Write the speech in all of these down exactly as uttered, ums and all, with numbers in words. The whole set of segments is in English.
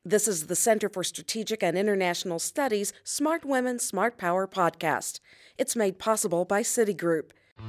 This is the Center for Strategic and International Studies Smart Women, Smart Power podcast. It's made possible by Citigroup.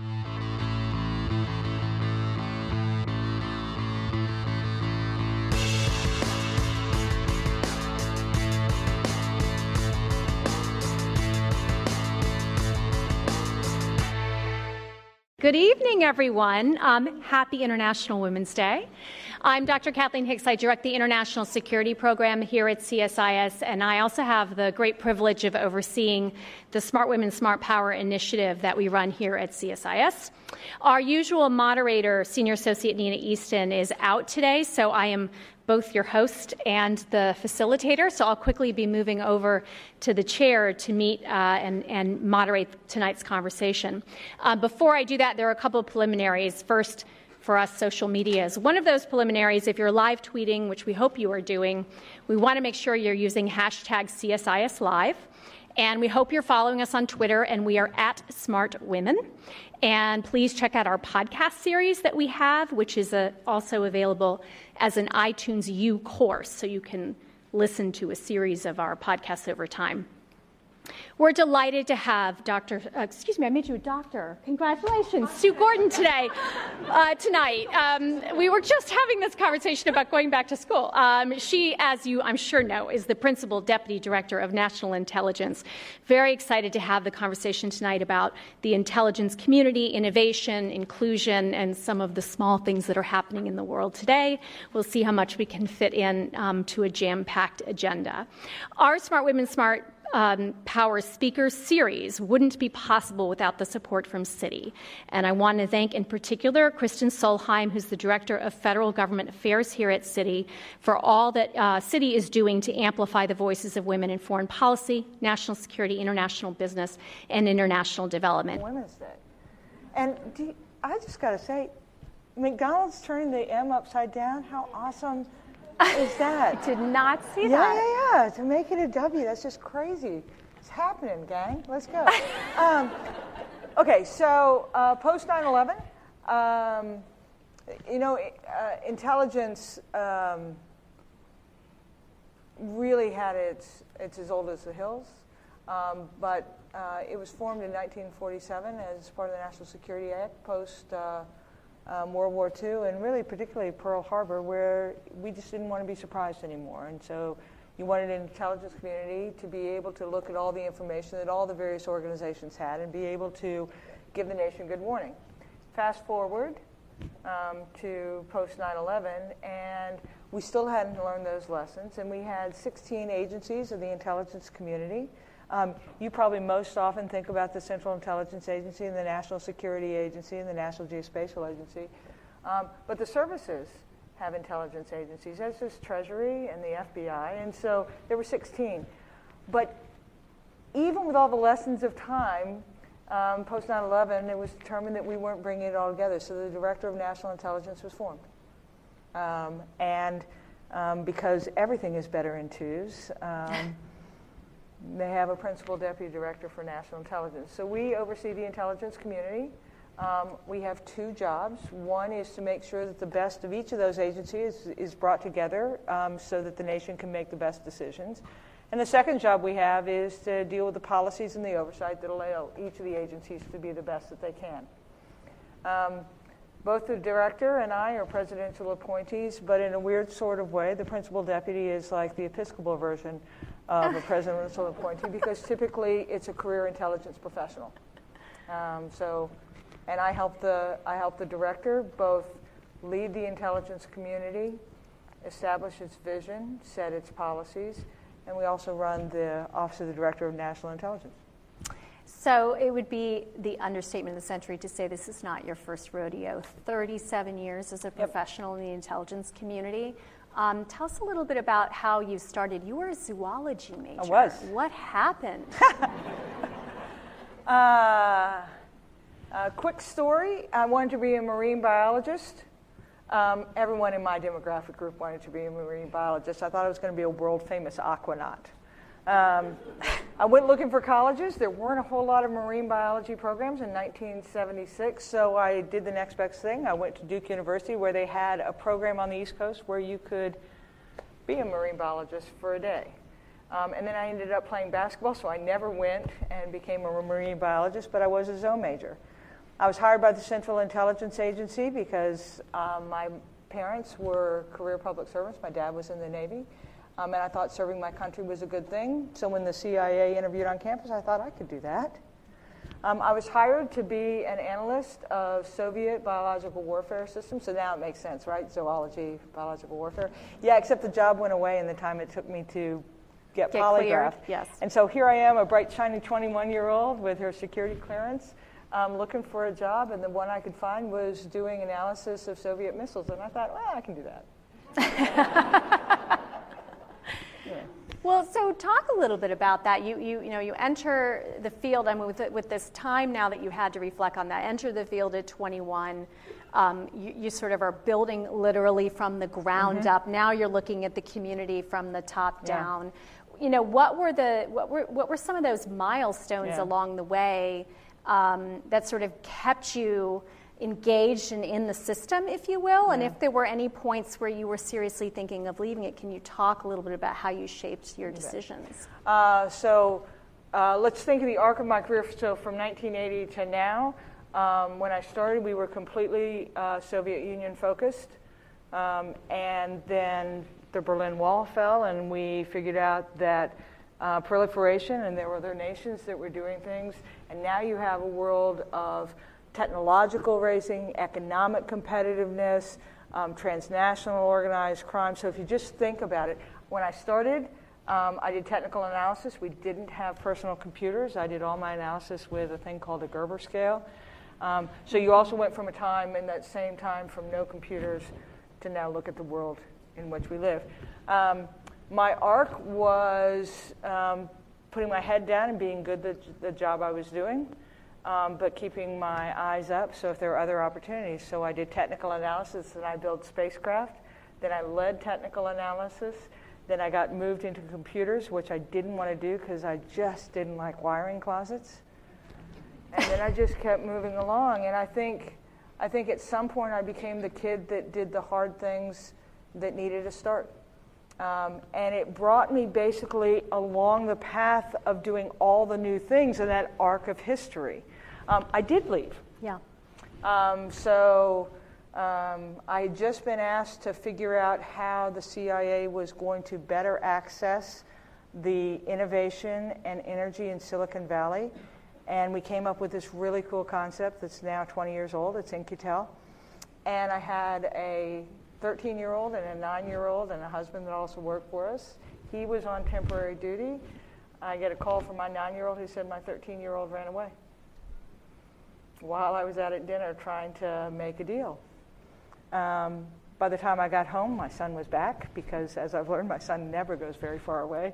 Good evening, everyone. Um, happy International Women's Day. I'm Doctor Kathleen Hicks. I direct the International Security Program here at C S I S, and I also have the great privilege of overseeing the Smart Women, Smart Power initiative that we run here at C S I S. Our usual moderator, Senior Associate Nina Easton, is out today, so I am both your host and the facilitator, so I'll quickly be moving over to the chair to meet uh, and, and moderate tonight's conversation. Uh, before I do that, there are a couple of preliminaries. First, for us, social media is one of those preliminaries. If you're live tweeting, which we hope you are doing, we want to make sure you're using hashtag C S I S Live. And we hope you're following us on Twitter, and we are at Smart Women. And please check out our podcast series that we have, which is a, also available as an iTunes U course, so you can listen to a series of our podcasts over time. We're delighted to have Doctor Uh, excuse me, I made you a doctor. Congratulations, Sue Gordon today, uh, tonight. Um, we were just having this conversation about going back to school. Um, she, as you I'm sure know, is the Principal Deputy Director of National Intelligence. Very excited to have the conversation tonight about the intelligence community, innovation, inclusion, and some of the small things that are happening in the world today. We'll see how much we can fit in um, to a jam-packed agenda. Our Smart Women, Smart Um, Power Speaker series wouldn't be possible without the support from Citi. And I want to thank in particular Kristen Solheim, who's the Director of Federal Government Affairs here at Citi, for all that uh, Citi is doing to amplify the voices of women in foreign policy, national security, international business, and international development. Women's Day. And do you, I just got to say, McDonald's turning the M upside down, how awesome is that? Did not see yeah, that. Yeah, yeah, to make it a W, that's just crazy. It's happening, gang. Let's go. um, okay, so uh, post nine eleven, um, you know, uh, intelligence um, really had its, it's as old as the hills, um, but uh, it was formed in nineteen forty-seven as part of the National Security Act post uh, Um, World War Two, and really particularly Pearl Harbor, where we just didn't want to be surprised anymore. And so you wanted an intelligence community to be able to look at all the information that all the various organizations had and be able to give the nation good warning. Fast forward um, to post nine eleven, and we still hadn't learned those lessons, and we had sixteen agencies of the intelligence community. Um, you probably most often think about the Central Intelligence Agency and the National Security Agency and the National Geospatial Agency. Um, but the services have intelligence agencies, as does Treasury and the F B I. And so there were sixteen. But even with all the lessons of time, um, post nine eleven, it was determined that we weren't bringing it all together. So the Director of National Intelligence was formed. Um, and um, because everything is better in twos, um, they have a principal deputy director for national intelligence. So we oversee the intelligence community. Um, we have two jobs. One is to make sure that the best of each of those agencies is, is brought together um, so that the nation can make the best decisions. And the second job we have is to deal with the policies and the oversight that allow each of the agencies to be the best that they can. Um, both the director and I are presidential appointees, but in a weird sort of way, the principal deputy is like the Episcopal version of a presidential appointee, because typically it's a career intelligence professional. Um, so, and I help the I help the director both lead the intelligence community, establish its vision, set its policies, and we also run the Office of the Director of National Intelligence. So it would be the understatement of the century to say this is not your first rodeo. thirty-seven years as a professional yep. in the intelligence community. Um, tell us a little bit about how you started. You were a zoology major. I was. What happened? uh, a quick story. I wanted to be a marine biologist. Um, everyone in my demographic group wanted to be a marine biologist. I thought I was going to be a world-famous aquanaut. Um, I went looking for colleges. There weren't a whole lot of marine biology programs in nineteen seventy-six, so I did the next best thing. I went to Duke University, where they had a program on the East Coast where you could be a marine biologist for a day. Um, and then I ended up playing basketball, so I never went and became a marine biologist, but I was a zone major. I was hired by the Central Intelligence Agency because um, my parents were career public servants. My dad was in the Navy, um, and I thought serving my country was a good thing. So when the C I A interviewed on campus, I thought I could do that. Um, I was hired to be an analyst of Soviet biological warfare systems, so now it makes sense, right? Zoology, biological warfare. Yeah, except the job went away in the time it took me to get, get polygraphed. Yes. And so here I am, a bright, shiny twenty-one-year-old with her security clearance, um, looking for a job, and the one I could find was doing analysis of Soviet missiles, and I thought, well, I can do that. Yeah. Well, so talk a little bit about that. You, you, you know, you enter the field, I mean, with, with this time now that you had to reflect on that, enter the field at twenty-one. Um, you, you sort of are building literally from the ground mm-hmm. up. Now you're looking at the community from the top yeah. down. You know, what were the what were what were some of those milestones yeah. along the way um, that sort of kept you engaged and in the system, if you will, yeah. and if there were any points where you were seriously thinking of leaving it, can you talk a little bit about how you shaped your decisions? Uh, so uh, let's think of the arc of my career. So from nineteen eighty to now, um, when I started, we were completely uh, Soviet Union focused, um, and then the Berlin Wall fell, and we figured out that uh, proliferation, and there were other nations that were doing things, and now you have a world of technological racing, economic competitiveness, um, transnational organized crime. So if you just think about it, when I started, um, I did technical analysis. We didn't have personal computers. I did all my analysis with a thing called a Gerber scale. Um, so you also went from a time in that same time from no computers to now look at the world in which we live. Um, my arc was um, putting my head down and being good at the job I was doing. Um, but keeping my eyes up, so if there are other opportunities. So I did technical analysis, and I built spacecraft. Then I led technical analysis. Then I got moved into computers, which I didn't want to do because I just didn't like wiring closets. And then I just kept moving along. And I think, I think at some point I became the kid that did the hard things that needed a start. Um, and it brought me basically along the path of doing all the new things in that arc of history. Um, I did leave. Yeah. Um, so um, I had just been asked to figure out how the C I A was going to better access the innovation and energy in Silicon Valley. And we came up with this really cool concept that's now twenty years old. It's In-Q-Tel. And I had a thirteen-year-old and a nine-year-old and a husband that also worked for us. He was on temporary duty. I get a call from my nine-year-old who said my thirteen-year-old ran away while I was out at dinner trying to make a deal. Um, by the time I got home, my son was back because, as I've learned, my son never goes very far away.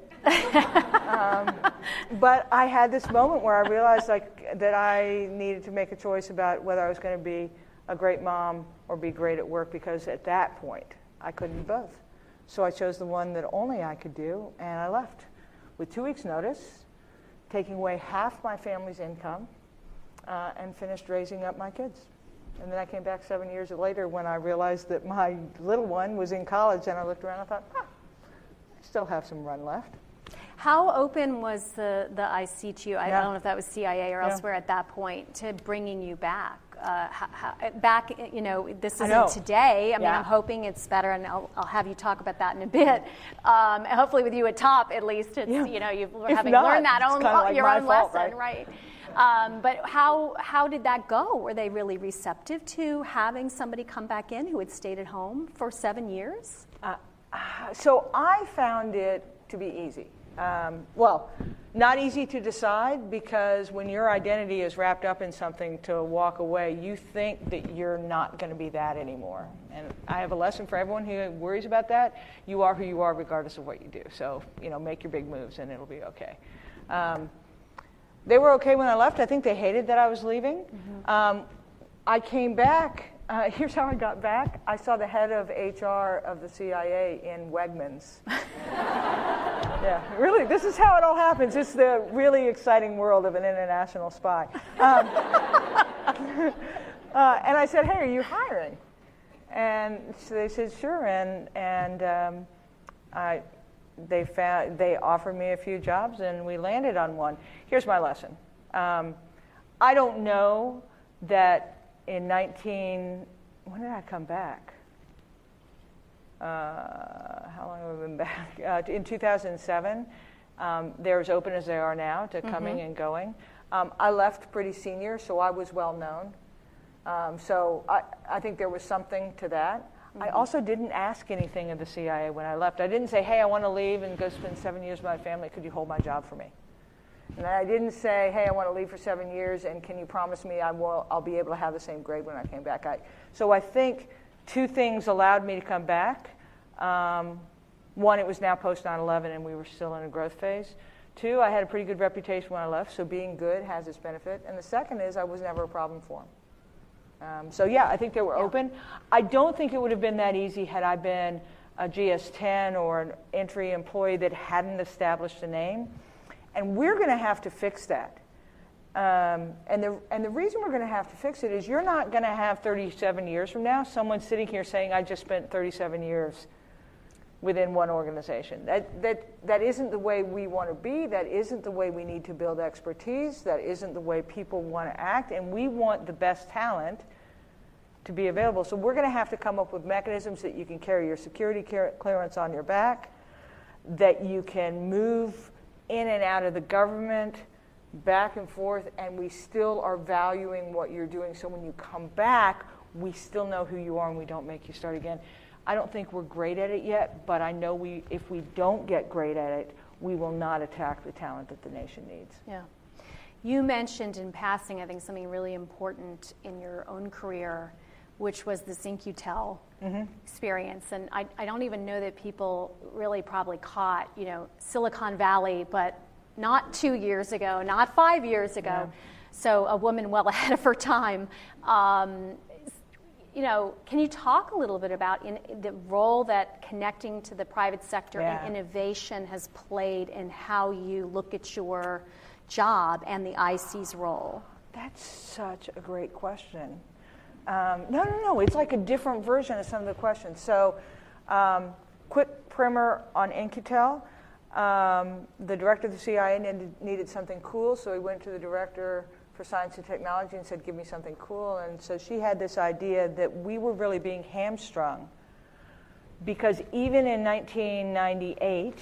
um, but I had this moment where I realized like that I needed to make a choice about whether I was going to be a great mom or be great at work, because at that point I couldn't do both. So I chose the one that only I could do, and I left with two weeks' notice, taking away half my family's income, uh, and finished raising up my kids. And then I came back seven years later when I realized that my little one was in college, and I looked around and I thought, ah, I still have some run left. How open was the, the I C to you? I Yeah. don't know if that was C I A or Yeah. elsewhere at that point, to bringing you back? Uh, how, how, back, you know, this I know. isn't today. I mean, Yeah. I'm hoping it's better, and I'll, I'll have you talk about that in a bit. Um, hopefully with you at top, at least, it's, Yeah. you know, you've If having not, learned that it's own, kinda like your my own fault, lesson, right? right? Um, but how how did that go? Were they really receptive to having somebody come back in who had stayed at home for seven years? Uh, so I found it to be easy. Um, well, not easy to decide, because when your identity is wrapped up in something, to walk away, you think that you're not going to be that anymore. And I have a lesson for everyone who worries about that. You are who you are regardless of what you do. So, you know, make your big moves and it'll be okay. Um, they were okay when I left. I think they hated that I was leaving. Mm-hmm. Um, I came back. Uh, here's how I got back. I saw the head of H R of the C I A in Wegmans. Yeah, really, this is how it all happens. It's the really exciting world of an international spy. Um, uh, and I said, hey, are you hiring? And so they said, sure. And, and um, I, they, found, they offered me a few jobs, and we landed on one. Here's my lesson. Um, I don't know that in nineteen, when did I come back? Uh, how long have I been back? Uh, in two thousand seven, um, they're as open as they are now to coming mm-hmm. and going. Um, I left pretty senior, so I was well known. Um, so I, I think there was something to that. Mm-hmm. I also didn't ask anything of the C I A when I left. I didn't say, hey, I want to leave and go spend seven years with my family. Could you hold my job for me? And I didn't say, hey, I want to leave for seven years, and can you promise me I will, I'll be able to have the same grade when I came back? I, so I think two things allowed me to come back. Um, one, it was now post nine eleven, and we were still in a growth phase. Two, I had a pretty good reputation when I left, so being good has its benefit. And the second is I was never a problem for them. Um, so, yeah, I think they were yeah. open. I don't think it would have been that easy had I been a G S ten or an entry employee that hadn't established a name. And we're going to have to fix that. Um, and, the, and the reason we're going to have to fix it is you're not going to have thirty-seven years from now someone sitting here saying, I just spent thirty-seven years within one organization. That, that, that isn't the way we want to be. That isn't the way we need to build expertise. That isn't the way people want to act. And we want the best talent to be available. So we're going to have to come up with mechanisms that you can carry your security clearance on your back, that you can move in and out of the government, back and forth, and we still are valuing what you're doing. So when you come back, we still know who you are and we don't make you start again. I don't think we're great at it yet, but I know we, if we don't get great at it, we will not attack the talent that the nation needs. Yeah. You mentioned in passing, I think, something really important in your own career, which was this In-Q-Tel mm-hmm. experience. And I, I don't even know that people really probably caught, you know, Silicon Valley, but not two years ago, not five years ago. Yeah. So a woman well ahead of her time. Um, you know, can you talk a little bit about in, the role that connecting to the private sector yeah. and innovation has played in how you look at your job and the I C's role? That's such a great question. Um, no, no, no. It's like a different version of some of the questions. So, um, quick primer on In-Q-Tel. Um, the director of the C I A needed, needed something cool, so he went to the director for science and technology and said, give me something cool. And so she had this idea that we were really being hamstrung because even in nineteen ninety-eight,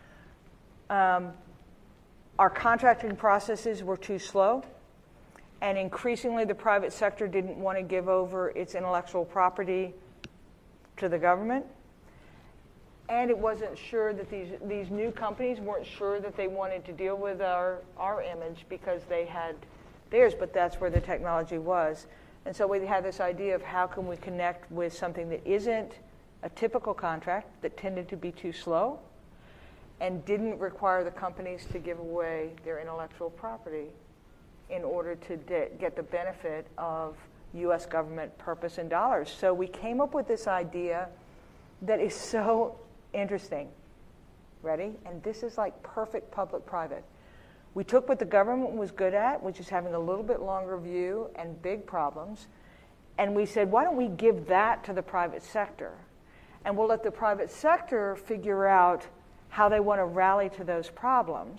um, our contracting processes were too slow. And increasingly, the private sector didn't want to give over its intellectual property to the government. And it wasn't sure that these, these new companies weren't sure that they wanted to deal with our, our image because they had theirs, but that's where the technology was. And so we had this idea of how can we connect with something that isn't a typical contract, that tended to be too slow, and didn't require the companies to give away their intellectual property in order to de- get the benefit of U S government purpose and dollars. So we came up with this idea that is so interesting. Ready? And this is like perfect public-private. We took what the government was good at, which is having a little bit longer view and big problems, and we said, why don't we give that to the private sector? And we'll let the private sector figure out how they want to rally to those problems.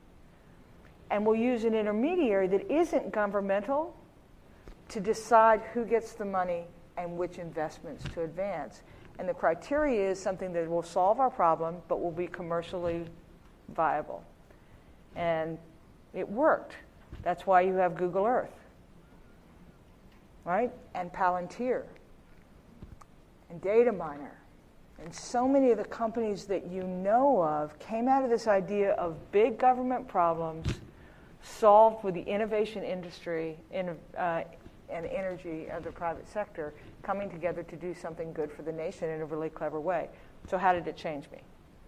And we'll use an intermediary that isn't governmental to decide who gets the money and which investments to advance. And the criteria is something that will solve our problem, but will be commercially viable. And it worked. That's why you have Google Earth, right? And Palantir, and Dataminr. And so many of the companies that you know of came out of this idea of big government problems solved with the innovation industry in, uh, and energy of the private sector coming together to do something good for the nation in a really clever way. So how did it change me?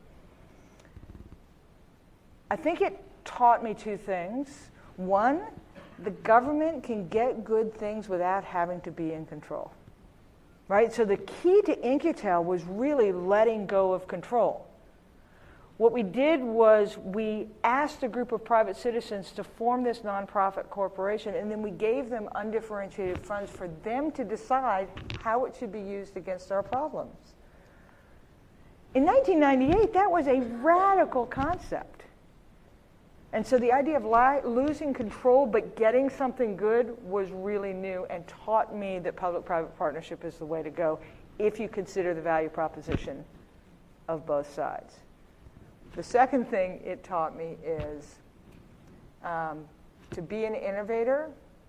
I think it taught me two things. One, the government can get good things without having to be in control. Right? So the key to In-Q-Tel was really letting go of control. What we did was we asked a group of private citizens to form this nonprofit corporation, and then we gave them undifferentiated funds for them to decide how it should be used against our problems. In nineteen ninety-eight, that was a radical concept. And so the idea of li- losing control but getting something good was really new and taught me that public-private partnership is the way to go if you consider the value proposition of both sides. The second thing it taught me is um, to be an innovator,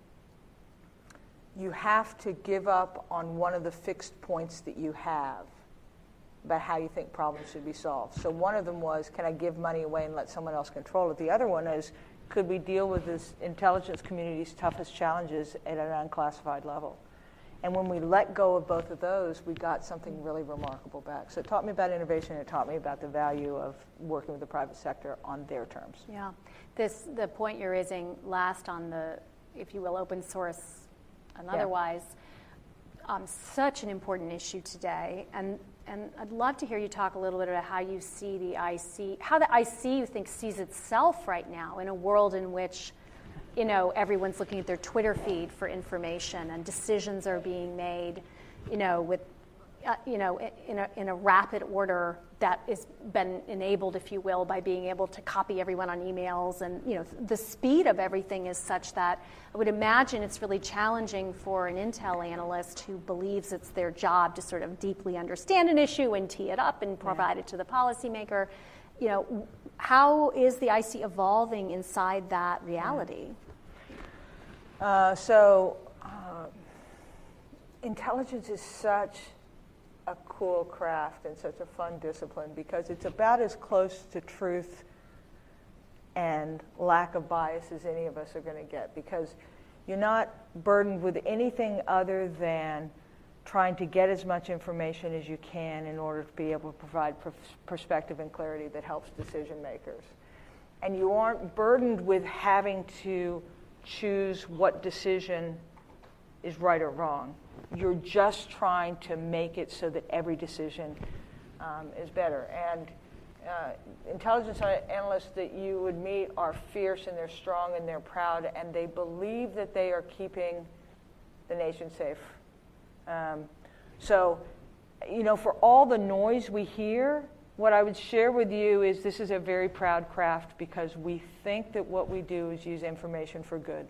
you have to give up on one of the fixed points that you have about how you think problems should be solved. So one of them was, can I give money away and let someone else control it? The other one is, could we deal with this intelligence community's toughest challenges at an unclassified level? And when we let go of both of those, we got something really remarkable back. So it taught me about innovation. It taught me about the value of working with the private sector on their terms. Yeah. This, the point you're raising last on the, if you will, open source and otherwise, yeah. um, such an important issue today. And And I'd love to hear you talk a little bit about how you see the I C, how the I C you think sees itself right now in a world in which, you know, everyone's looking at their Twitter feed for information and decisions are being made, you know, with, uh, you know, in a in a rapid order that has been enabled, if you will, by being able to copy everyone on emails, and you know, the speed of everything is such that I would imagine it's really challenging for an Intel analyst who believes it's their job to sort of deeply understand an issue and tee it up and provide yeah. it to the policymaker. You know, how is the I C evolving inside that reality? Uh, so, uh, intelligence is such a cool craft and such a fun discipline because it's about as close to truth and lack of bias as any of us are going to get, because you're not burdened with anything other than trying to get as much information as you can in order to be able to provide pr- perspective and clarity that helps decision makers. And you aren't burdened with having to choose what decision is right or wrong. You're just trying to make it so that every decision um, is better. And uh, intelligence analysts that you would meet are fierce and they're strong and they're proud and they believe that they are keeping the nation safe. Um, so, you know, for all the noise we hear, what I would share with you is this is a very proud craft because we think that what we do is use information for good.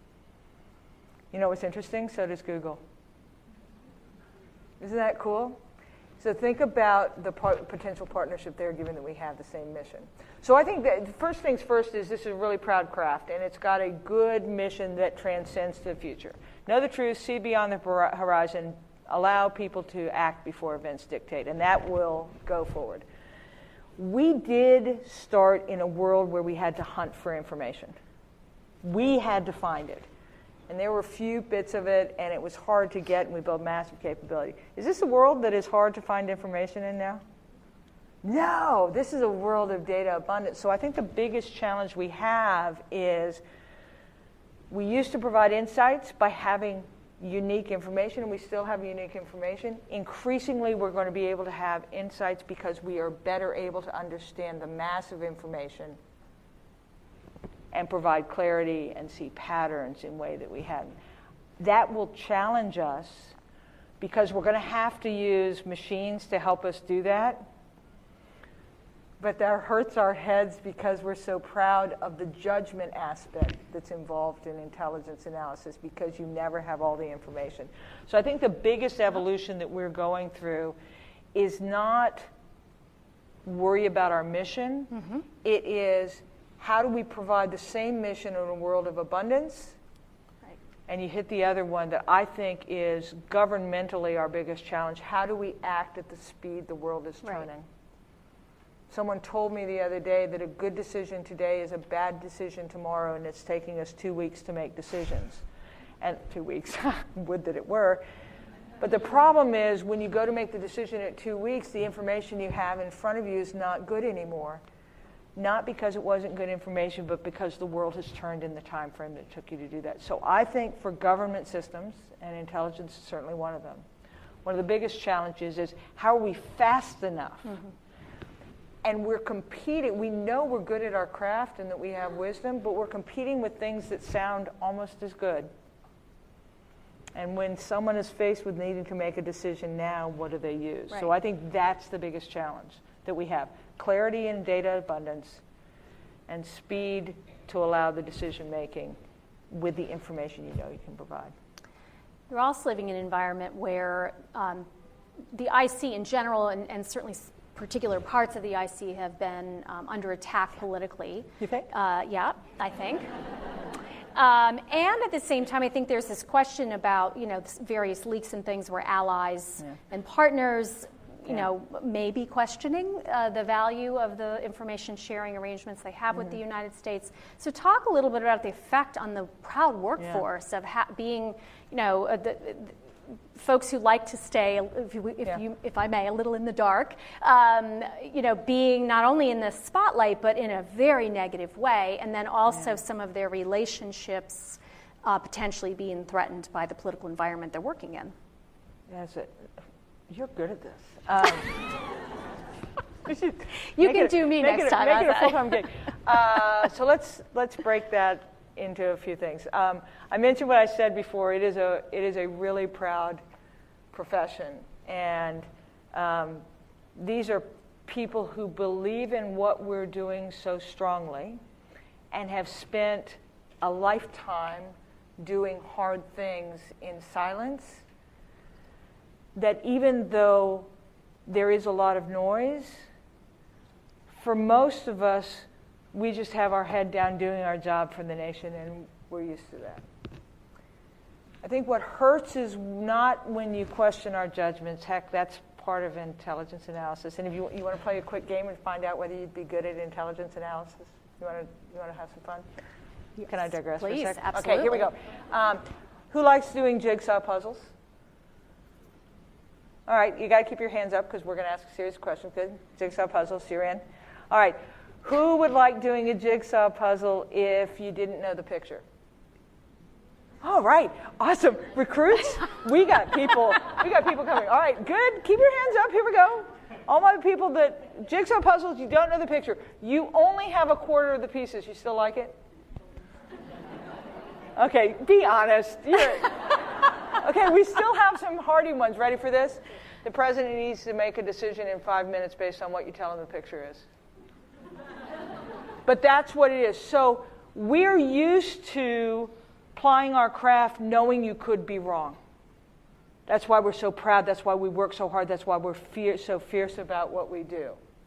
You know what's interesting? So does Google. Isn't that cool? So think about the par- potential partnership there, given that we have the same mission. So I think that first things first is this is a really proud craft, and it's got a good mission that transcends to the future. Know the truth, see beyond the horizon, allow people to act before events dictate, and that will go forward. We did start in a world where we had to hunt for information. We had to find it. And there were few bits of it, and it was hard to get, and we built massive capability. Is this a world that is hard to find information in now? No, this is a world of data abundance. So I think the biggest challenge we have is we used to provide insights by having unique information, and we still have unique information. Increasingly, we're going to be able to have insights because we are better able to understand the massive information and provide clarity and see patterns in a way that we hadn't. That will challenge us because we're going to have to use machines to help us do that. But that hurts our heads because we're so proud of the judgment aspect that's involved in intelligence analysis because you never have all the information. So I think the biggest evolution that we're going through is not worry about our mission. Mm-hmm. It is, how do we provide the same mission in a world of abundance? Right. And you hit the other one that I think is governmentally our biggest challenge. How do we act at the speed the world is turning? Right. Someone told me the other day that a good decision today is a bad decision tomorrow, and it's taking us two weeks to make decisions. And two weeks, would that it were. But the problem is when you go to make the decision at two weeks, the information you have in front of you is not good anymore. Not because it wasn't good information, but because the world has turned in the time frame that it took you to do that. So I think for government systems, and intelligence is certainly one of them, one of the biggest challenges is how are we fast enough? Mm-hmm. And we're competing. We know we're good at our craft and that we have wisdom, but we're competing with things that sound almost as good. And when someone is faced with needing to make a decision now, what do they use? Right. So I think that's the biggest challenge that we have. Clarity and data abundance and speed to allow the decision making with the information you know you can provide. You're also living in an environment where um, the I C in general, and, and certainly particular parts of the I C, have been um, under attack politically. You think? Uh, yeah, I think. Um, and at the same time, I think there's this question about, you know, various leaks and things where allies Yeah. and partners, you Yeah. know, may be questioning uh, the value of the information sharing arrangements they have Mm-hmm. with the United States. So talk a little bit about the effect on the proud workforce of ha- being, you know, uh, the, the folks who like to stay, if you, if, Yeah. you, if I may, a little in the dark, um, you know, being not only in the spotlight, but in a very negative way, and then also Yeah. some of their relationships uh, potentially being threatened by the political environment they're working in. That's it. You're good at this. Um, we should You make can it- do me make next it, time, Make it a how's that? full-time gig. Uh, so let's let's break that into a few things. Um, I mentioned what I said before. It is a it is a really proud profession, and um, these are people who believe in what we're doing so strongly, and have spent a lifetime doing hard things in silence. That even though there is a lot of noise, for most of us, we just have our head down doing our job for the nation, and we're used to that. I think what hurts is not when you question our judgments. Heck, that's part of intelligence analysis. And if you you want to play a quick game and find out whether you'd be good at intelligence analysis, you want to you want to have some fun? Yes, Can I digress please, for a second? absolutely. Okay, here we go. Um, who likes doing jigsaw puzzles? All right, you got to keep your hands up because we're going to ask a serious question. Good. Jigsaw puzzles, you're in. All right. Who would like doing a jigsaw puzzle if you didn't know the picture? All right. Awesome. Recruits, we got people. We got people coming. All right, good. Keep your hands up. Here we go. All my people that jigsaw puzzles, you don't know the picture. You only have a quarter of the pieces. You still like it? Okay, be honest. You're, okay, we still have some hardy ones. Ready for this? The president needs to make a decision in five minutes based on what you tell him the picture is. But that's what it is. So we're used to plying our craft knowing you could be wrong. That's why we're so proud. That's why we work so hard. That's why we're fierce, so fierce about what we do.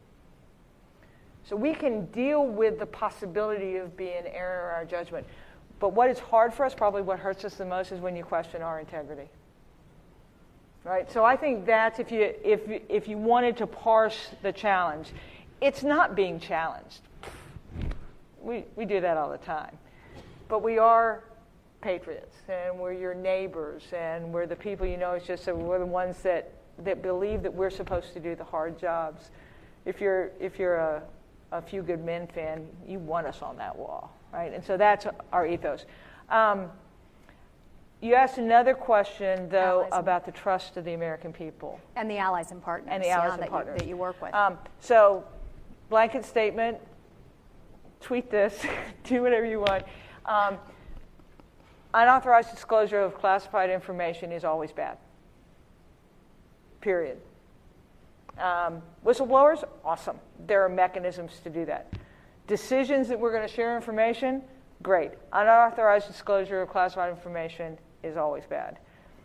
So we can deal with the possibility of being error in our judgment. But what is hard for us, probably what hurts us the most, is when you question our integrity. Right? So I think that's, if you if if you wanted to parse the challenge, it's not being challenged. We we do that all the time. But we are patriots, and we're your neighbors, and we're the people, you know, it's just that we're the ones that, that believe that we're supposed to do the hard jobs. If you're if you're a, a Few Good Men fan, you want us on that wall. Right? And so that's our ethos. Um, you asked another question, though, Allies about the trust of the American people. And the allies and partners, And the allies yeah, and that, partners. You, that you work with. Um, so, blanket statement, tweet this, do whatever you want. Um, unauthorized disclosure of classified information is always bad. Period. Um, whistleblowers, awesome. There are mechanisms to do that. Decisions that we're going to share information, great. Unauthorized disclosure of classified information is always bad.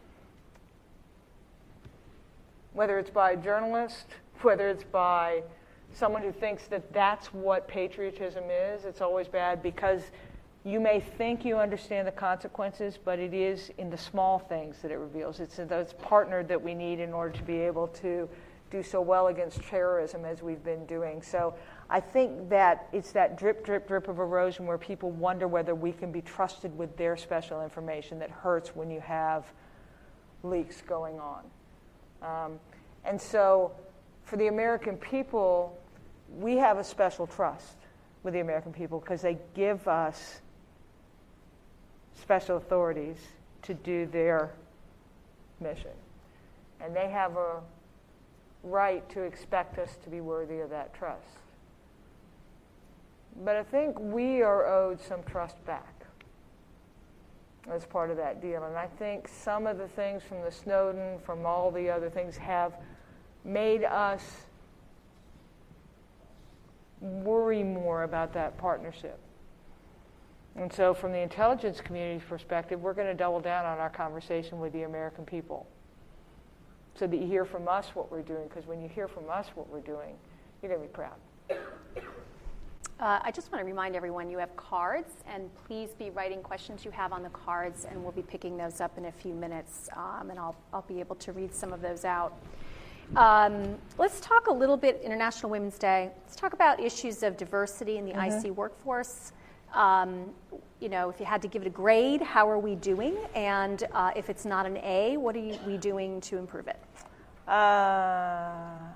Whether it's by a journalist, whether it's by someone who thinks that that's what patriotism is, it's always bad because you may think you understand the consequences, but it is in the small things that it reveals. It's in those partner that we need in order to be able to do so well against terrorism as we've been doing. So I think that it's that drip, drip, drip of erosion where people wonder whether we can be trusted with their special information that hurts when you have leaks going on. Um, and so for the American people, we have a special trust with the American people because they give us special authorities to do their mission. And they have a right to expect us to be worthy of that trust. But I think we are owed some trust back. as part of that deal. And I think some of the things from the Snowden, from all the other things, have made us worry more about that partnership. And so from the intelligence community's perspective, we're going to double down on our conversation with the American people so that you hear from us what we're doing, because when you hear from us what we're doing, you're going to be proud. Uh, I just want to remind everyone you have cards, and please be writing questions you have on the cards, and we'll be picking those up in a few minutes, um, and I'll, I'll be able to read some of those out. Um, let's talk a little bit International Women's Day. Let's talk about issues of diversity in the mm-hmm. I C workforce. Um, you know, if you had to give it a grade, how are we doing? And uh, if it's not an A, what are you, we doing to improve it? Uh,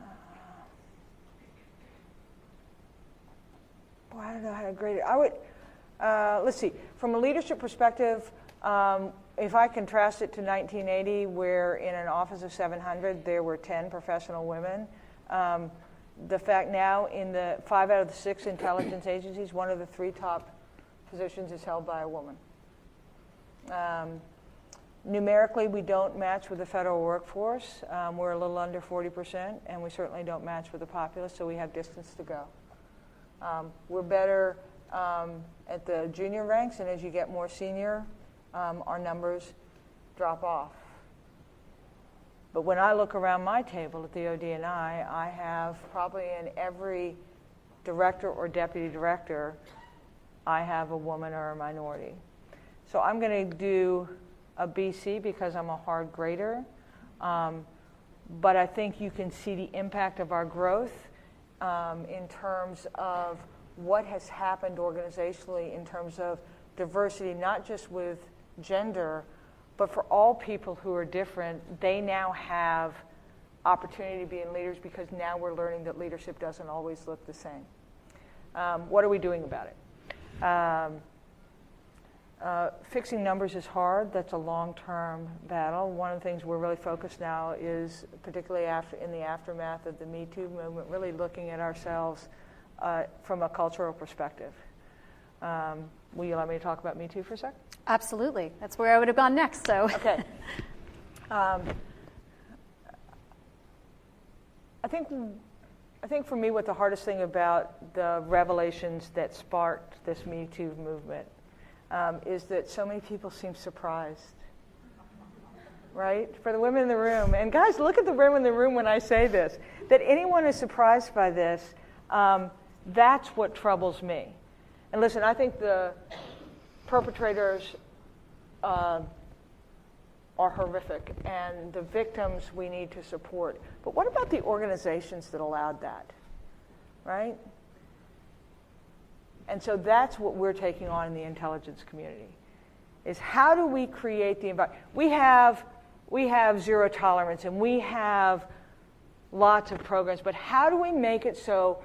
boy, I don't know how to grade it. I would, uh, let's see, from a leadership perspective, um, if I contrast it to nineteen eighty, where in an office of seven hundred, there were ten professional women, um, the fact now in the five out of the six intelligence agencies, one of the three top positions is held by a woman. Um, numerically, we don't match with the federal workforce. Um, we're a little under forty percent, and we certainly don't match with the populace, so we have distance to go. Um, we're better um, at the junior ranks, and as you get more senior, um, our numbers drop off. But when I look around my table at the O D N I, I have probably in every director or deputy director, I have a woman or a minority. So I'm going to do a B C because I'm a hard grader. Um, but I think you can see the impact of our growth um, in terms of what has happened organizationally in terms of diversity, not just with gender, but for all people who are different. They now have opportunity to be in leaders because now we're learning that leadership doesn't always look the same. Um, what are we doing about it? Um, uh, fixing numbers is hard. That's a long-term battle. One of the things we're really focused now is, particularly after in the aftermath of the Me Too movement, really looking at ourselves uh, from a cultural perspective. Um, will you allow me to talk about Me Too for a sec? Absolutely. That's where I would have gone next. So. Okay. Um, I think I think for me, what the hardest thing about the revelations that sparked this Me Too movement um, is that so many people seem surprised. Right? For the women in the room, and guys, look at the women in the room when I say this, that anyone is surprised by this, um, that's what troubles me. And listen, I think the perpetrators uh, are horrific, and the victims we need to support. But what about the organizations that allowed that, right? And so that's what we're taking on in the intelligence community, is how do we create the environment? We have, we have zero tolerance, and we have lots of programs, but how do we make it so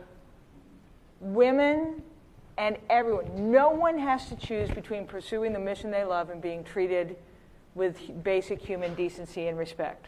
women and everyone, no one has to choose between pursuing the mission they love and being treated with basic human decency and respect?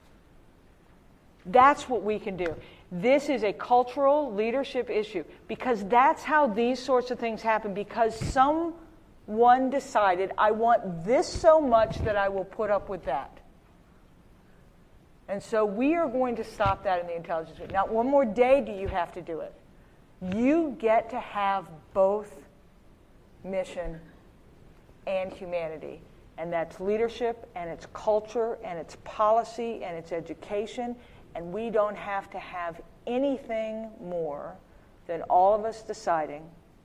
That's what we can do. This is a cultural leadership issue because that's how these sorts of things happen, because someone decided, I want this so much that I will put up with that. And so we are going to stop that in the intelligence. Not one more day do you have to do it. You get to have both mission and humanity. And that's leadership, and it's culture, and it's policy, and it's education. And we don't have to have anything more than all of us deciding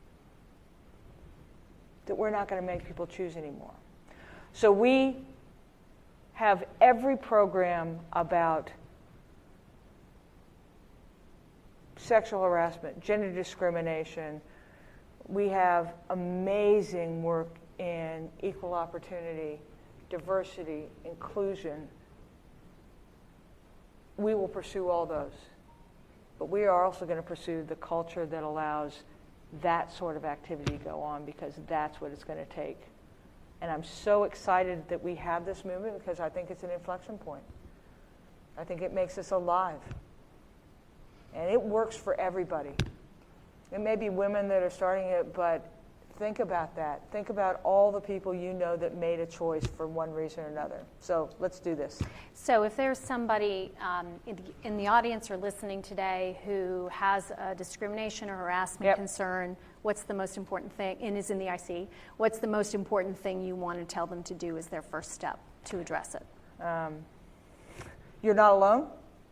that we're not going to make people choose anymore. So we have every program about sexual harassment, gender discrimination. We have amazing work in equal opportunity, diversity, inclusion. We will pursue all those. But we are also going to pursue the culture that allows that sort of activity to go on, because that's what it's going to take. And I'm so excited that we have this movement because I think it's an inflection point. I think it makes us alive. And it works for everybody. It may be women that are starting it, but think about that. Think about all the people you know that made a choice for one reason or another. So let's do this. So if there's somebody um, in, the, in the audience or listening today who has a discrimination or harassment yep. concern, what's the most important thing, and is in the I C, what's the most important thing you want to tell them to do as their first step to address it? Um, you're not alone.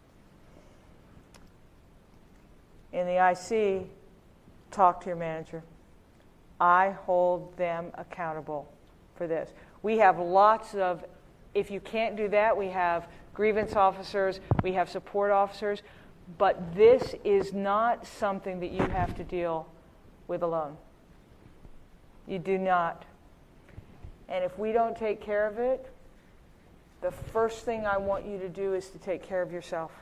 In the I C, talk to your manager. I hold them accountable for this. We have lots of, if you can't do that, we have grievance officers, we have support officers, but this is not something that you have to deal with alone. You do not. And if we don't take care of it, the first thing I want you to do is to take care of yourself.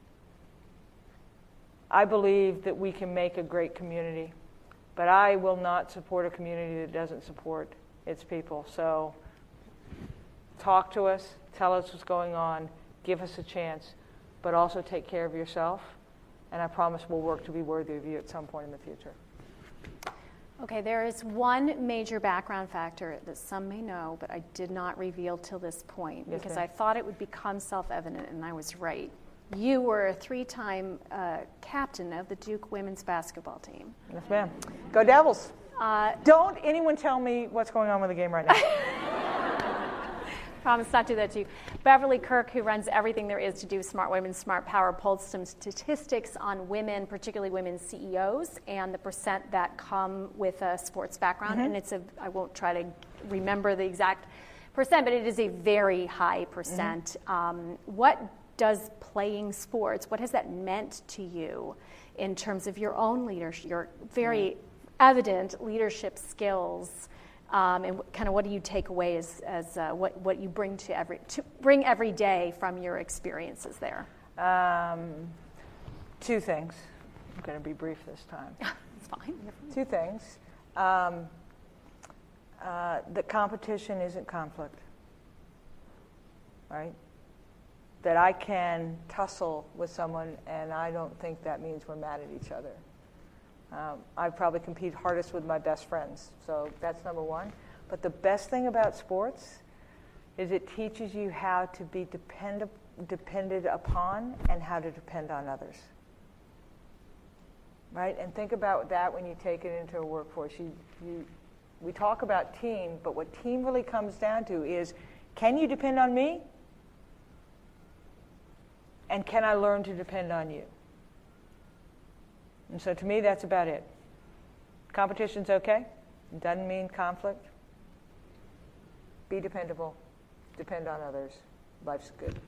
I believe that we can make a great community. But I will not support a community that doesn't support its people. So talk to us, tell us what's going on, give us a chance, but also take care of yourself. And I promise we'll work to be worthy of you at some point in the future. Okay, there is one major background factor that some may know, but I did not reveal till this point yes, because ma'am. I thought it would become self-evident, and I was right. You were a three-time uh, captain of the Duke women's basketball team. Yes, ma'am. Go Devils. Uh, Don't anyone tell me what's going on with the game right now. Promise not to do that to you. Beverly Kirk, who runs everything there is to do Smart Women, Smart Power, pulled some statistics on women, particularly women C E Os, and the percent that come with a sports background. Mm-hmm. And it's a, I won't try to remember the exact percent, but it is a very high percent. Mm-hmm. Um, what does playing sports, what has that meant to you in terms of your own leadership, your very mm. evident leadership skills, um, and kind of what do you take away as, as uh, what, what you bring to every to bring every day from your experiences there? Um, two things. I'm going to be brief this time. It's fine. Two things. Um, uh, the competition isn't conflict, right? That I can tussle with someone, and I don't think that means we're mad at each other. Um, I probably compete hardest with my best friends, so that's number one. But the best thing about sports is it teaches you how to be depend- depended upon and how to depend on others. Right? And think about that when you take it into a workforce. You, you, we talk about team, but what team really comes down to is, can you depend on me? And can I learn to depend on you? And so to me, that's about it. Competition's okay. It doesn't mean conflict. Be dependable. Depend on others. Life's good.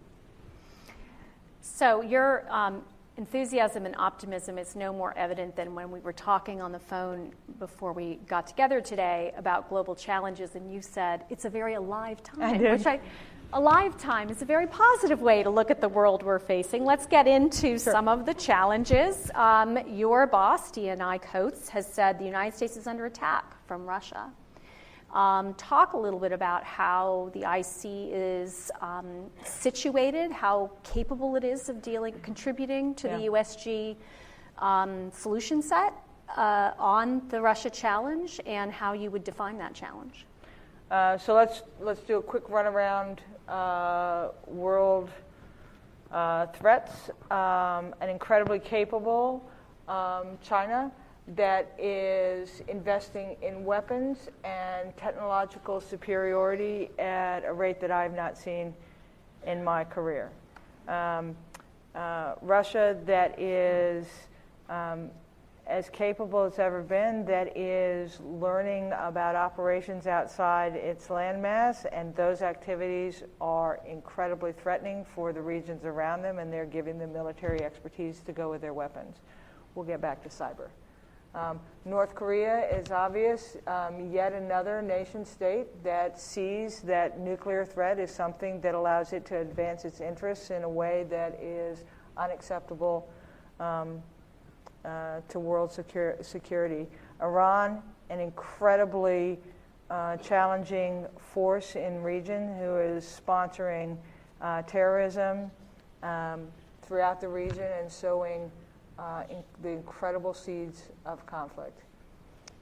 So your um, enthusiasm and optimism is no more evident than when we were talking on the phone before we got together today about global challenges, and you said it's a very alive time. I did. Which I, alive time is a very positive way to look at the world we're facing. Let's get into sure. some of the challenges. Um, your boss, D N I Coates, has said the United States is under attack from Russia. Um, talk a little bit about how the I C is um, situated, how capable it is of dealing, contributing to yeah. the U S G um, solution set uh, on the Russia challenge, and how you would define that challenge. Uh, so let's let's do a quick run around uh, world uh, threats. Um, an incredibly capable um, China that is investing in weapons and technological superiority at a rate that I've not seen in my career. Um, uh, Russia that is um, as capable as ever been, that is learning about operations outside its landmass, and those activities are incredibly threatening for the regions around them, and they're giving them military expertise to go with their weapons. We'll get back to cyber. Um, North Korea is obvious, um, yet another nation state that sees that nuclear threat is something that allows it to advance its interests in a way that is unacceptable um, uh, to world secure- security. Iran, an incredibly uh, challenging force in region who is sponsoring uh, terrorism um, throughout the region and sowing Uh, in the incredible seeds of conflict.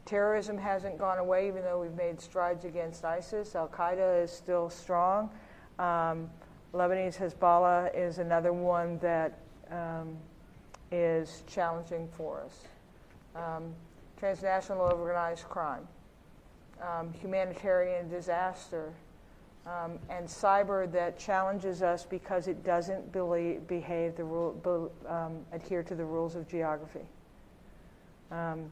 terrorism hasn't gone away, even though we've made strides against ISIS. Al-Qaeda is still strong. Um, Lebanese Hezbollah is another one that um, is challenging for us. Um, transnational organized crime, um, humanitarian disaster, um, and cyber that challenges us because it doesn't believe, behave the rule, be, um, adhere to the rules of geography. Um,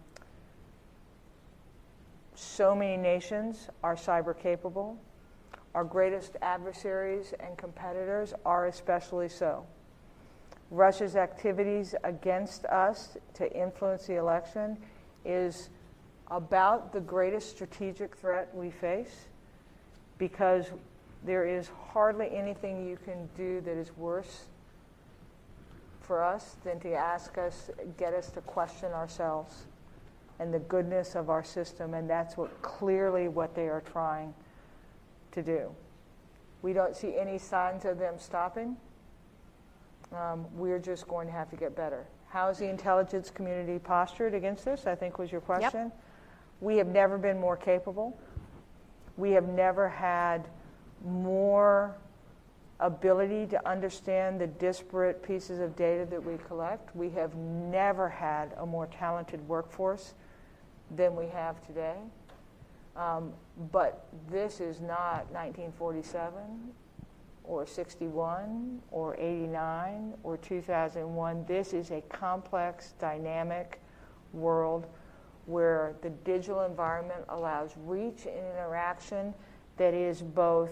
so many nations are cyber capable. Our greatest adversaries and competitors are especially so. Russia's activities against us to influence the election is about the greatest strategic threat we face, because there is hardly anything you can do that is worse for us than to ask us, get us to question ourselves and the goodness of our system, and that's what clearly what they are trying to do. We don't see any signs of them stopping. Um, we're just going to have to get better. How is the intelligence community postured against this, I think was your question. Yep. We have never been more capable. We have never had more ability to understand the disparate pieces of data that we collect. We have never had a more talented workforce than we have today. Um, but this is not nineteen forty-seven or sixty-one or eighty-nine or two thousand one. This is a complex, dynamic world where the digital environment allows reach and interaction that is both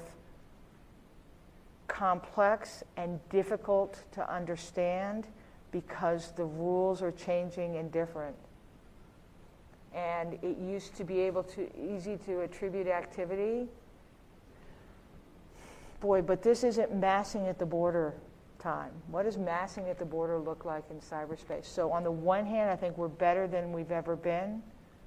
complex and difficult to understand because the rules are changing and different. And it used to be able to, easy to attribute activity. Boy, but this isn't massing at the border time. What does massing at the border look like in cyberspace? So on the one hand, I think we're better than we've ever been,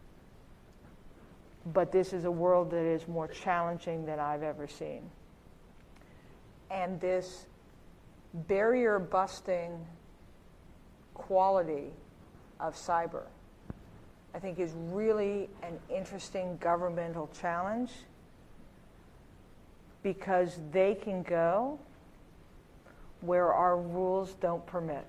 but this is a world that is more challenging than I've ever seen. And this barrier-busting quality of cyber, I think, is really an interesting governmental challenge, because they can go where our rules don't permit.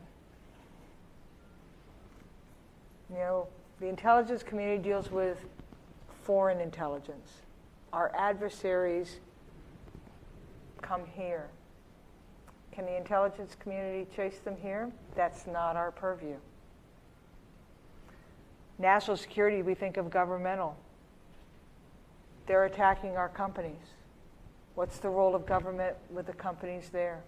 You know, the intelligence community deals with foreign intelligence. Our adversaries come here. Can the intelligence community chase them here? That's not our purview. National security, we think of governmental. They're attacking our companies. What's the role of government with the companies there?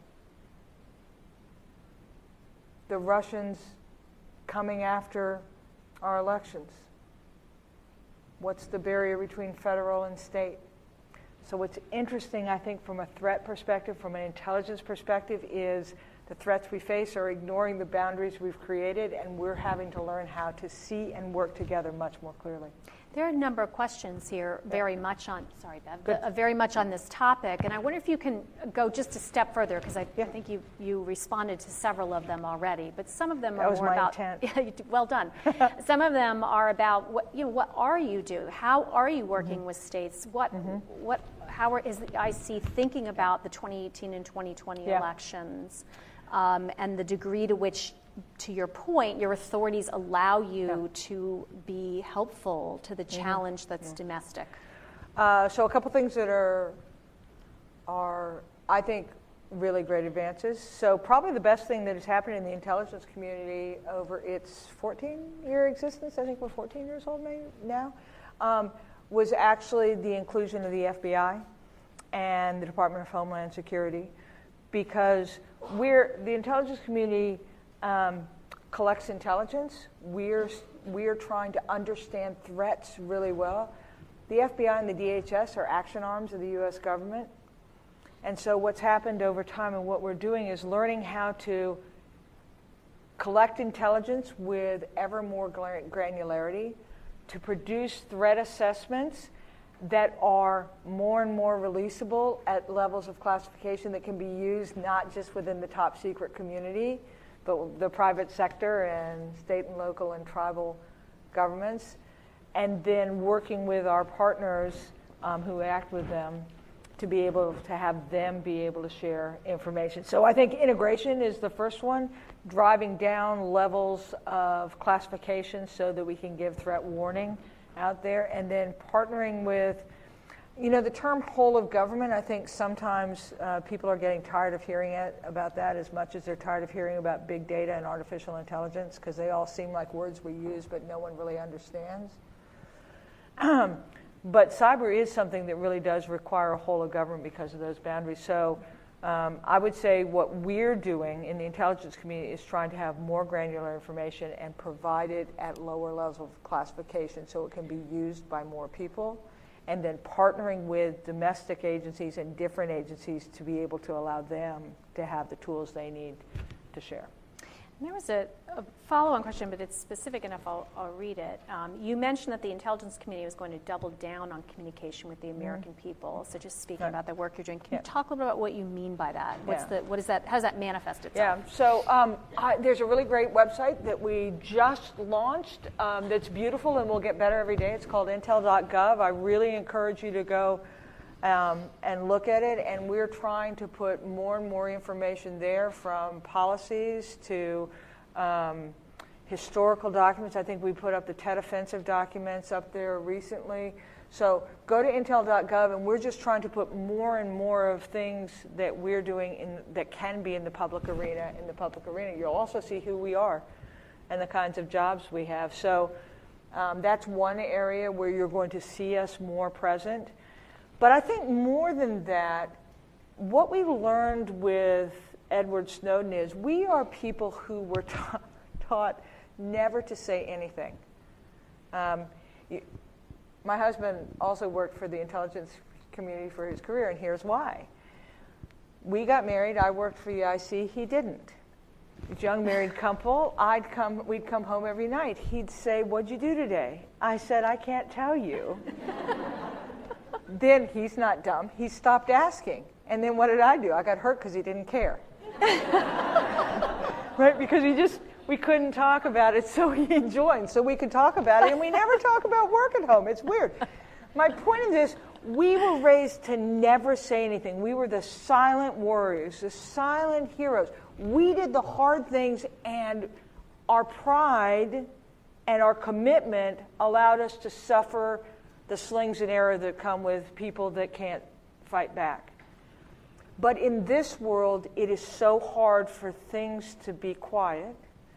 The Russians coming after our elections. What's the barrier between federal and state? So what's interesting, I think, from a threat perspective, from an intelligence perspective, is the threats we face are ignoring the boundaries we've created, and we're having to learn how to see and work together much more clearly. There are a number of questions here, very much on, sorry, Bev, uh, very much on this topic, and I wonder if you can go just a step further, because I, yeah. I think you, you responded to several of them already, but some of them that are was more my about, intent. Well done. Some of them are about, what, you know, what are you do? How are you working mm-hmm. with states? What, mm-hmm. what, how are, is the I C thinking about the twenty eighteen and twenty twenty yeah. elections, um, and the degree to which, to your point, your authorities allow you yeah. to be helpful to the challenge mm-hmm. that's yeah. domestic? Uh, so a couple things that are, are, I think, really great advances. So probably the best thing that has happened in the intelligence community over its fourteen-year existence, I think we're fourteen years old now, um, was actually the inclusion of the F B I and the Department of Homeland Security, because we're, the intelligence community Um, collects intelligence. We're we're trying to understand threats really well. The F B I and the D H S are action arms of the U S government, and so what's happened over time and what we're doing is learning how to collect intelligence with ever more granularity to produce threat assessments that are more and more releasable at levels of classification that can be used not just within the top secret community, but the private sector and state and local and tribal governments. and then working with our partners um, who act with them to be able to have them be able to share information. So I think integration is the first one, driving down levels of classification so that we can give threat warning out there, and then partnering with, you know, the term whole of government, I think sometimes uh, people are getting tired of hearing it about that as much as they're tired of hearing about big data and artificial intelligence, because they all seem like words we use but no one really understands. But cyber is something that really does require a whole of government because of those boundaries. So um, I would say what we're doing in the intelligence community is trying to have more granular information and provide it at lower levels of classification so it can be used by more people, and then partnering with domestic agencies and different agencies to be able to allow them to have the tools they need to share. And there was a, a follow-on question, but it's specific enough, I'll, I'll read it. Um, you mentioned that the intelligence community was going to double down on communication with the American mm-hmm. people, so just speaking right. about the work you're doing. Can yeah. you talk a little bit about what you mean by that? What's yeah. the, what is that, how does that manifest itself? Yeah, so um, I, there's a really great website that we just launched um, that's beautiful and will get better every day. It's called intel dot gov. I really encourage you to go Um, and look at it, and we're trying to put more and more information there, from policies to um, historical documents. I think we put up the Tet Offensive documents up there recently. So go to intel dot gov, and we're just trying to put more and more of things that we're doing in, that can be in the public arena, in the public arena. You'll also see who we are and the kinds of jobs we have. So um, that's one area where you're going to see us more present. But I think more than that, what we learned with Edward Snowden is we are people who were ta- taught never to say anything. Um, you, my husband also worked for the intelligence community for his career, and here's why. We got married. I worked for the I C. He didn't. Young married couple. I'd come. We'd come home every night. He'd say, "What'd you do today?" I said, "I can't tell you." Then he's not dumb. He stopped asking. And then what did I do? I got hurt because he didn't care. Right? Because we just, we couldn't talk about it, so he joined. So we could talk about it, and we never talk about work at home. It's weird. My point is this, we were raised to never say anything. We were the silent warriors, the silent heroes. We did the hard things, and our pride and our commitment allowed us to suffer the slings and arrows that come with people that can't fight back. But in this world, it is so hard for things to be quiet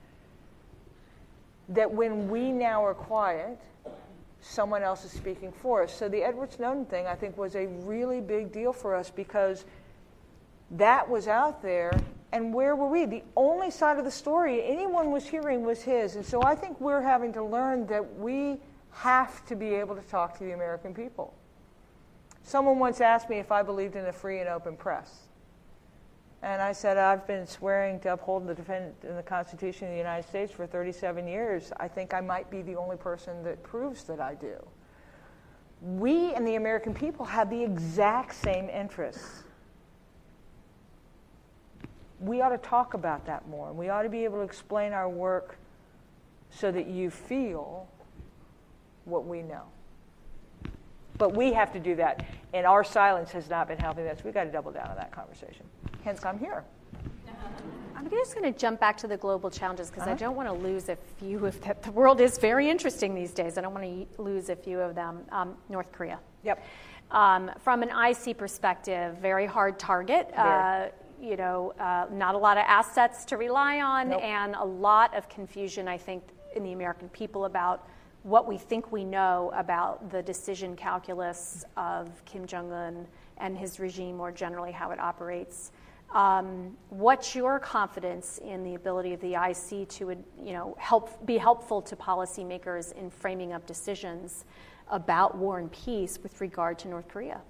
that when we now are quiet, someone else is speaking for us. So the Edward Snowden thing, I think, was a really big deal for us because that was out there, and where were we? The only side of the story anyone was hearing was his. And so I think we're having to learn that we have to be able to talk to the American people. Someone once asked me if I believed in a free and open press. And I said, I've been swearing to uphold the defend in the Constitution of the United States for thirty-seven years. I think I might be the only person that proves that I do. We and the American people have the exact same interests. We ought to talk about that more. We ought to be able to explain our work so that you feel what we know. But we have to do that, and our silence has not been helping us. We've got to double down on that conversation. Hence, I'm here. I'm just going to jump back to the global challenges because uh-huh. I don't want to lose a few of them. The world is very interesting these days. I don't want to lose a few of them. Um, North Korea. Yep. Um, from an I C perspective, very hard target. Uh, you know, uh, not a lot of assets to rely on, nope. and a lot of confusion, I think, in the American people about what we think we know about the decision calculus of Kim Jong-un and his regime more generally, how it operates. Um, what's your confidence in the ability of the I C to, you know, help be helpful to policymakers in framing up decisions about war and peace with regard to North Korea?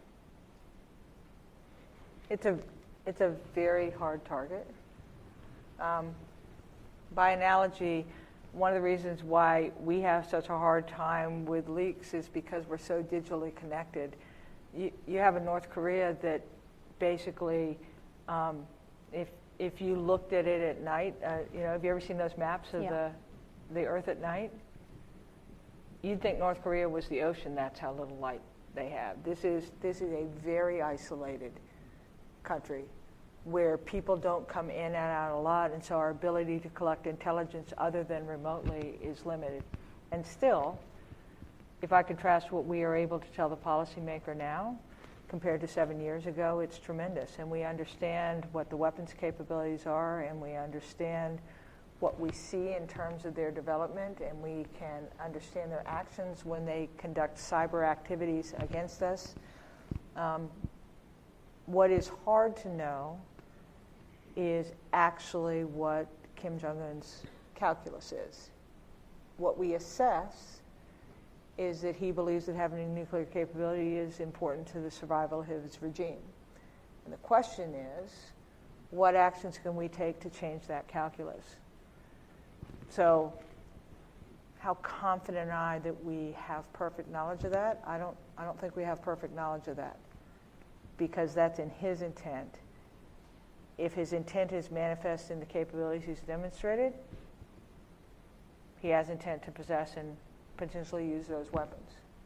It's a it's a very hard target. Um, by analogy, one of the reasons why we have such a hard time with leaks is because we're so digitally connected. You, you have a North Korea that basically, um, if if you looked at it at night, uh, you know, have you ever seen those maps of yeah. the the Earth at night? you'd think North Korea was the ocean. That's how little light they have. This is this is a very isolated country where people don't come in and out a lot, and so our ability to collect intelligence other than remotely is limited. And still, if I contrast what we are able to tell the policymaker now compared to seven years ago, it's tremendous. And we understand what the weapons capabilities are, and we understand what we see in terms of their development, and we can understand their actions when they conduct cyber activities against us. Um, what is hard to know is actually what Kim Jong-un's calculus is. What we assess is that he believes that having a nuclear capability is important to the survival of his regime. And the question is, what actions can we take to change that calculus? So, how confident am I that we have perfect knowledge of that? I don't, I don't think we have perfect knowledge of that, because that's in his intent. If his intent is manifest in the capabilities he's demonstrated, he has intent to possess and potentially use those weapons.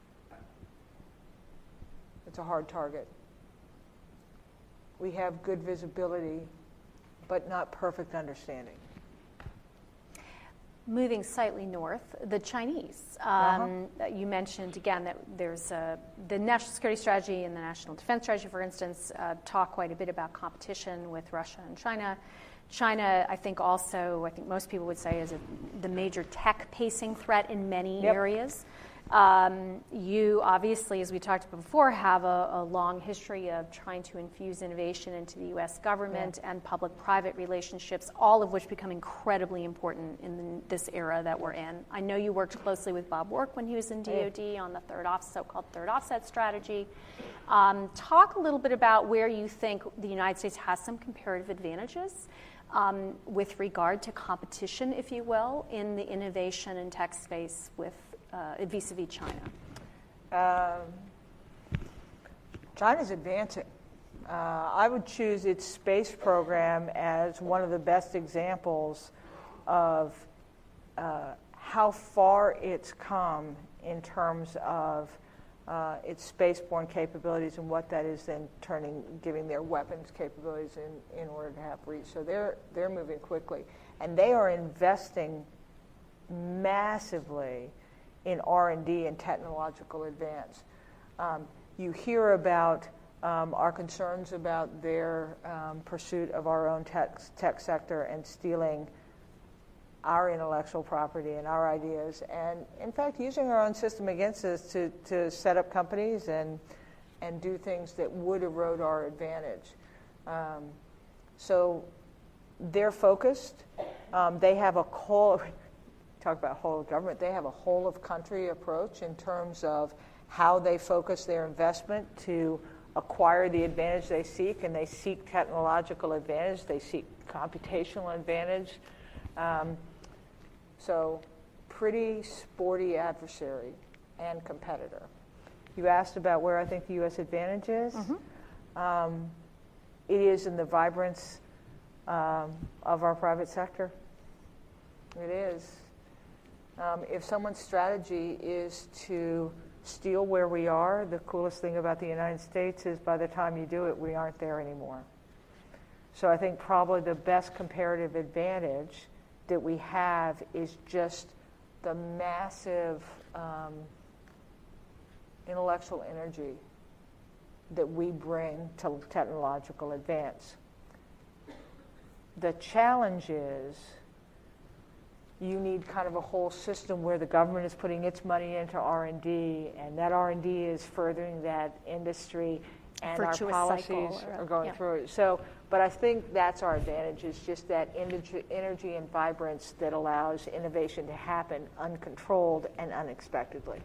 It's a hard target. We have good visibility, but not perfect understanding. Moving slightly north, the Chinese. Um, uh-huh. You mentioned, again, that there's a, the national security strategy and the national defense strategy, for instance, uh, talk quite a bit about competition with Russia and China. China, I think also, I think most people would say, is a, the major tech pacing threat in many yep. areas. Um, you obviously, as we talked about before, have a, a long history of trying to infuse innovation into the U S government yeah. and public-private relationships, all of which become incredibly important in the, this era that we're in. I know you worked closely with Bob Work when he was in D O D on the third off, so-called third offset strategy. Um, talk a little bit about where you think the United States has some comparative advantages um, with regard to competition, if you will, in the innovation and tech space with Uh, vis-a-vis China? Um, China's advancing. Uh, I would choose its space program as one of the best examples of uh, how far it's come in terms of uh, its spaceborne capabilities and what that is then turning, giving their weapons capabilities in, in order to have reach. So they're they're moving quickly, and they are investing massively in R and D and technological advance. Um, you hear about um, our concerns about their um, pursuit of our own tech, tech sector and stealing our intellectual property and our ideas, and in fact using our own system against us to, to set up companies and, and do things that would erode our advantage. Um, so they're focused. Um, they have a call. Talk about whole of government. They have a whole of country approach in terms of how they focus their investment to acquire the advantage they seek, and they seek technological advantage. They seek computational advantage. Um, so pretty sporty adversary and competitor. You asked about where I think the U S advantage is. Mm-hmm. Um, it is in the vibrance um, of our private sector. It is. Um, if someone's strategy is to steal where we are, the coolest thing about the United States is by the time you do it, we aren't there anymore. So I think probably the best comparative advantage that we have is just the massive um, intellectual energy that we bring to technological advance. The challenge is you need kind of a whole system where the government is putting its money into R and D, and that R and D is furthering that industry, and Virtuous our policies cycle, or, are going yeah. through it. So, but I think that's our advantage, is just that energy, energy and vibrance that allows innovation to happen uncontrolled and unexpectedly.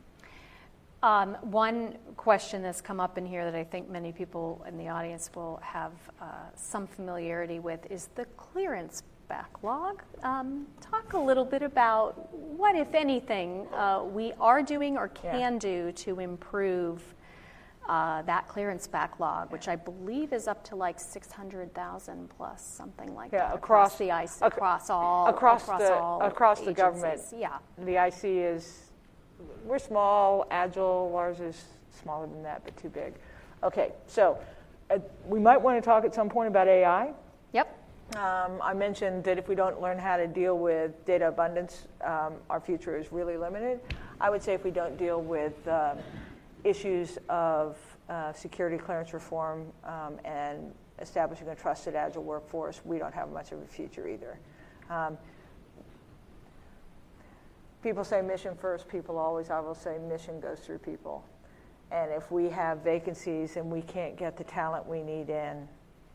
Um, one question that's come up in here that I think many people in the audience will have uh, some familiarity with is the clearance backlog. Um, talk a little bit about what, if anything, uh, we are doing or can yeah. do to improve uh, that clearance backlog, which I believe is up to like six hundred thousand plus, something like yeah, that, across, across the I C, ac- across all, across, across the, all across agencies. the government. Yeah, the I C is we're small, agile. Lars is smaller than that, but too big. Okay, so uh, we might want to talk at some point about A I. Yep. Um, I mentioned that if we don't learn how to deal with data abundance, um, our future is really limited. I would say if we don't deal with uh, issues of uh, security clearance reform um, and establishing a trusted, agile workforce, we don't have much of a future either. Um, people say mission first, people always, I will say mission goes through people. And if we have vacancies and we can't get the talent we need in,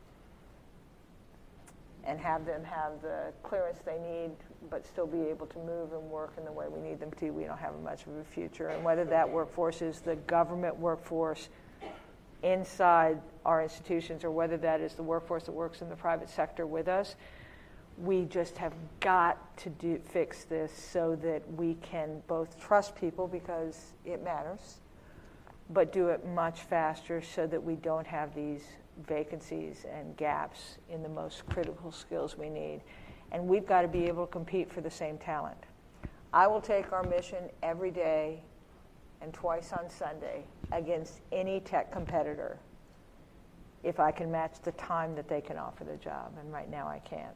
and have them have the clearance they need, but still be able to move and work in the way we need them to, we don't have much of a future. And whether that workforce is the government workforce inside our institutions, or whether that is the workforce that works in the private sector with us, we just have got to do, fix this so that we can both trust people, because it matters, but do it much faster so that we don't have these vacancies and gaps in the most critical skills we need. And we've got to be able to compete for the same talent. I will take our mission every day and twice on Sunday against any tech competitor if I can match the time that they can offer the job, and right now I can't.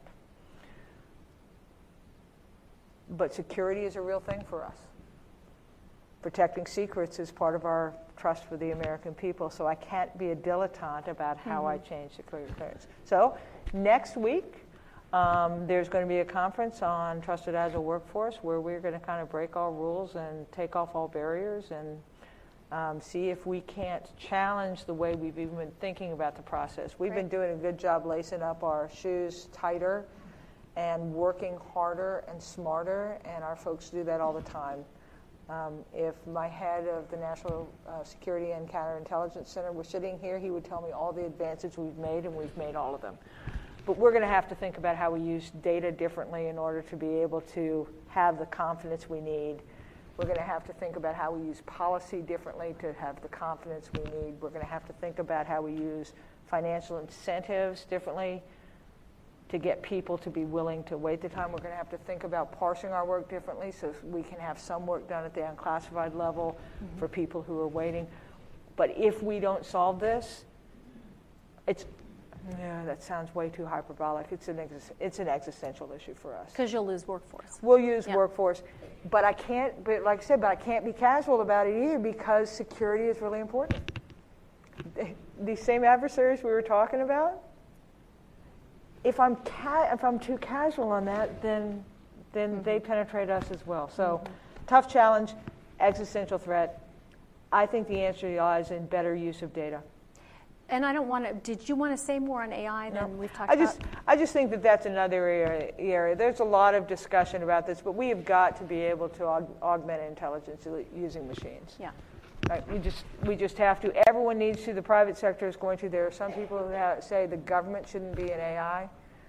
But security is a real thing for us. Protecting secrets is part of our trust for the American people, so I can't be a dilettante about how mm-hmm. I change security clearance. So next week, um, there's going to be a conference on Trusted Agile Workforce where we're going to kind of break all rules and take off all barriers and um, see if we can't challenge the way we've even been thinking about the process. We've Great. been doing a good job lacing up our shoes tighter and working harder and smarter, and our folks do that all the time. Um, if my head of the National uh, Security and Counterintelligence Center were sitting here, he would tell me all the advances we've made, and we've made all of them. But we're going to have to think about how we use data differently in order to be able to have the confidence we need. We're going to have to think about how we use policy differently to have the confidence we need. We're going to have to think about how we use financial incentives differently to get people to be willing to wait the time. We're going to have to think about parsing our work differently so we can have some work done at the unclassified level mm-hmm. for people who are waiting. But if we don't solve this, it's, yeah, that sounds way too hyperbolic. It's an, ex- it's an existential issue for us. Because you'll lose workforce. We'll use yeah. workforce. But I can't, but like I said, but I can't be casual about it either, because security is really important. These same adversaries we were talking about, If I'm ca- if I'm too casual on that, then then mm-hmm. they penetrate us as well. So, mm-hmm. tough challenge, existential threat. I think the answer lies in better use of data. And I don't want to. Did you want to say more on A I than no. we've talked I just, about? I just think that that's another area, area. There's a lot of discussion about this, but we have got to be able to aug- augment intelligence using machines. Yeah. Right, we just we just have to. Everyone needs to. The private sector is going to. There are some people who have, say the government shouldn't be an A I.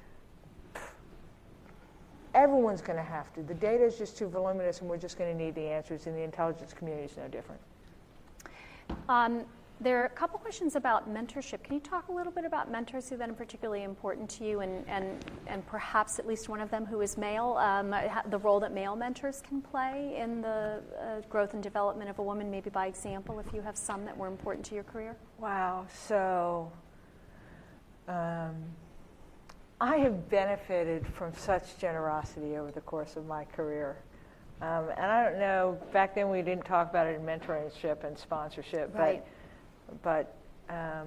Everyone's going to have to. The data is just too voluminous, and we're just going to need the answers. And the intelligence community is no different. Um, there are a couple questions about mentorship. Can you talk a little bit about mentors who then are particularly important to you, and and and perhaps at least one of them who is male, um, the role that male mentors can play in the uh, growth and development of a woman, maybe by example, if you have some that were important to your career? Wow. So um, I have benefited from such generosity over the course of my career. Um, and I don't know, back then we didn't talk about it in mentorship and sponsorship, right. but, but um,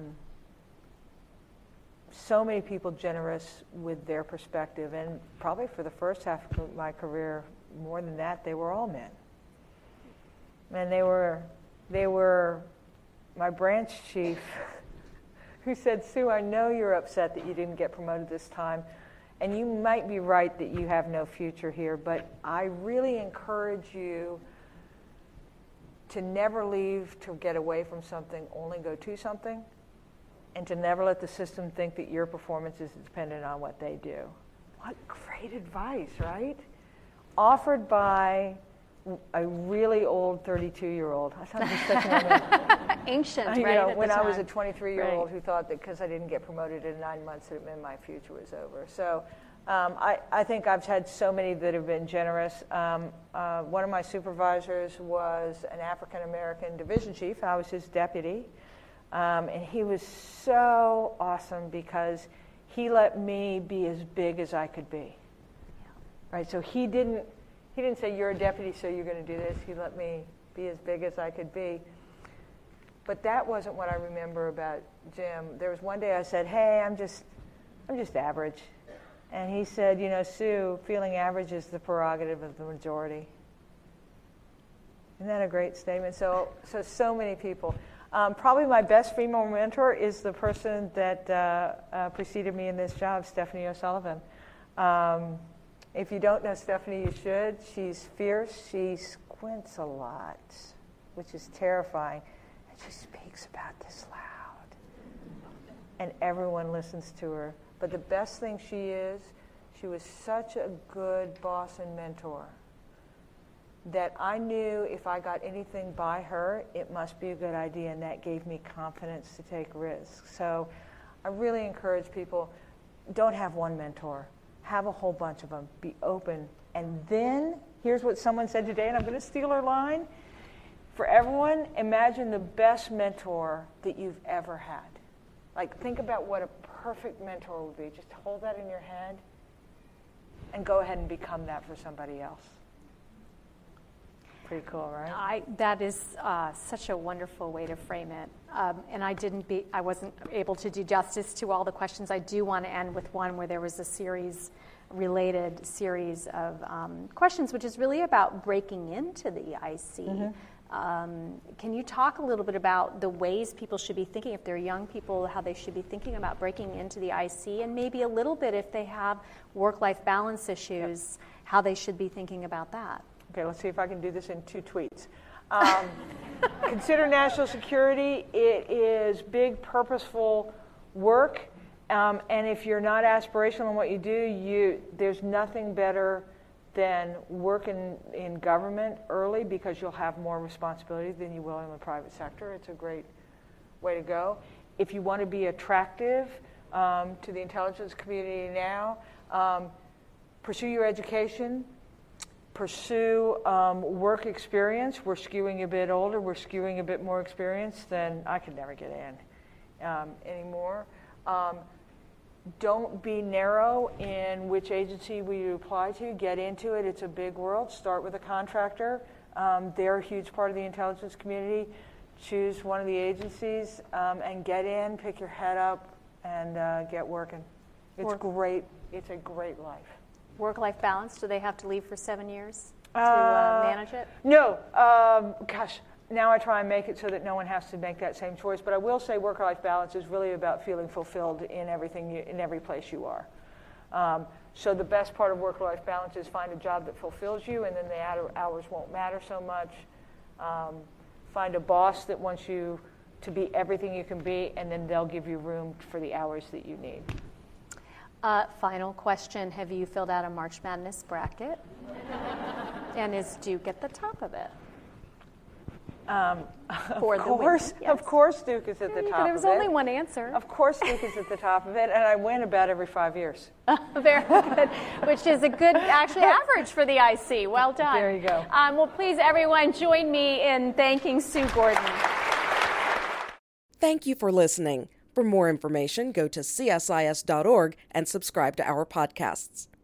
so many people generous with their perspective, and probably for the first half of my career, more than that, they were all men. And they were, they were my branch chief who said, Sue, I know you're upset that you didn't get promoted this time, and you might be right that you have no future here, but I really encourage you to never leave to get away from something, only go to something, and to never let the system think that your performance is dependent on what they do. What great advice, right? Offered by a really old thirty-two-year-old. I thought it was such an ancient, you right? know, at when the I time. was a twenty-three-year-old right. who thought that because I didn't get promoted in nine months, that it meant my future was over. So Um, I, I think I've had so many that have been generous. Um, uh, one of my supervisors was an African-American division chief. I was his deputy. Um, and he was so awesome because he let me be as big as I could be. Right? So he didn't, he didn't say, you're a deputy, so you're going to do this. He let me be as big as I could be. But that wasn't what I remember about Jim. There was one day I said, hey, I'm just, I'm just average. And he said, you know, Sue, feeling average is the prerogative of the majority. Isn't that a great statement? So, so, so many people. Um, probably my best female mentor is the person that uh, uh, preceded me in this job, Stephanie O'Sullivan. Um, if you don't know Stephanie, you should. She's fierce. She squints a lot, which is terrifying. And she speaks about this loud. And everyone listens to her. But the best thing she is, she was such a good boss and mentor that I knew if I got anything by her, it must be a good idea, and that gave me confidence to take risks. So I really encourage people, don't have one mentor. Have a whole bunch of them. Be open. And then, here's what someone said today, and I'm going to steal her line. For everyone, imagine the best mentor that you've ever had. Like, think about what a perfect mentor would be. Just hold that in your head and go ahead and become that for somebody else. Pretty cool, right? I, that is uh, such a wonderful way to frame it. Um, and I didn't be, I wasn't able to do justice to all the questions. I do want to end with one where there was a series, related series of um, questions, which is really about breaking into the E I C. Mm-hmm. Um, can you talk a little bit about the ways people should be thinking, if they're young people, how they should be thinking about breaking into the I C, and maybe a little bit if they have work-life balance issues, yep. how they should be thinking about that? Okay, let's see if I can do this in two tweets. Um, consider national security. It is big, purposeful work, um, and if you're not aspirational in what you do, you there's nothing better than working in government early because you'll have more responsibility than you will in the private sector. It's a great way to go. If you want to be attractive um, to the intelligence community now, um, pursue your education. Pursue um, work experience. We're skewing a bit older. We're skewing a bit more experience than I could never get in um, anymore. Um, don't be narrow in which agency we apply to. Get into it. It's a big world. Start with a contractor. Um, they're a huge part of the intelligence community. Choose one of the agencies um, and get in. Pick your head up and uh, get working. It's work. great. It's a great life. Work-life balance, do they have to leave for seven years to uh, uh, manage it? No. Um, gosh, now I try and make it so that no one has to make that same choice. But I will say work-life balance is really about feeling fulfilled in everything, you, in every place you are. Um, so the best part of work-life balance is find a job that fulfills you, and then the hours won't matter so much. Um, find a boss that wants you to be everything you can be, and then they'll give you room for the hours that you need. Uh, final question, have you filled out a March Madness bracket? And is Duke at the top of it? Um, For of the course, yes. of course Duke is at yeah, the top could, of it. There was only one answer. Of course Duke is at the top of it, and I win about every five years. Very good, which is a good, actually, average for the I C. Well done. There you go. Um, well, please, everyone, join me in thanking Sue Gordon. Thank you for listening. For more information, go to C S I S dot org and subscribe to our podcasts.